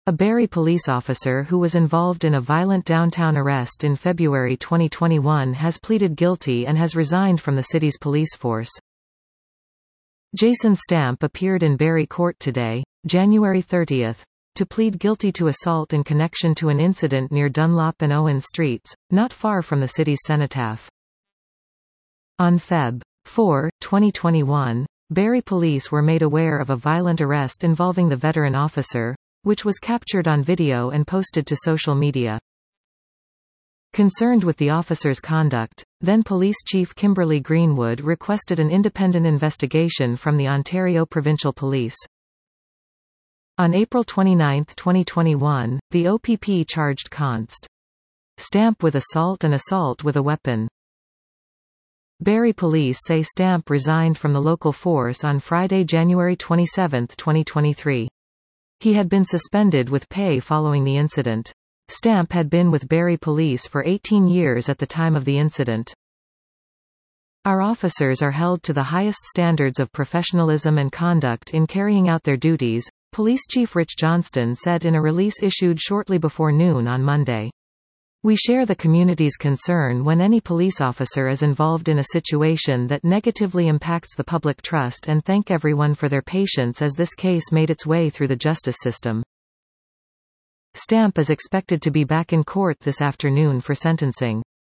A Barrie police officer who was involved in a violent downtown arrest in February 2021 has pleaded guilty and has resigned from the city's police force. Jason Stamp appeared in Barrie Court today, January 30, to plead guilty to assault in connection to an incident near Dunlop and Owen Streets, not far from the city's cenotaph. On Feb. 4, 2021, Barrie police were made aware of a violent arrest involving the veteran officer, which was captured on video and posted to social media. Concerned with the officer's conduct, then Police Chief Kimberly Greenwood requested an independent investigation from the Ontario Provincial Police. On April 29, 2021, the OPP charged Const. Stamp with assault and assault with a weapon. Barrie police say Stamp resigned from the local force on Friday, January 27, 2023. He had been suspended with pay following the incident. Stamp had been with Barrie police for 18 years at the time of the incident. Our officers are held to the highest standards of professionalism and conduct in carrying out their duties, Police Chief Rich Johnston said in a release issued shortly before noon on Monday. We share the community's concern when any police officer is involved in a situation that negatively impacts the public trust and thank everyone for their patience as this case made its way through the justice system. Stamp is expected to be back in court this afternoon for sentencing.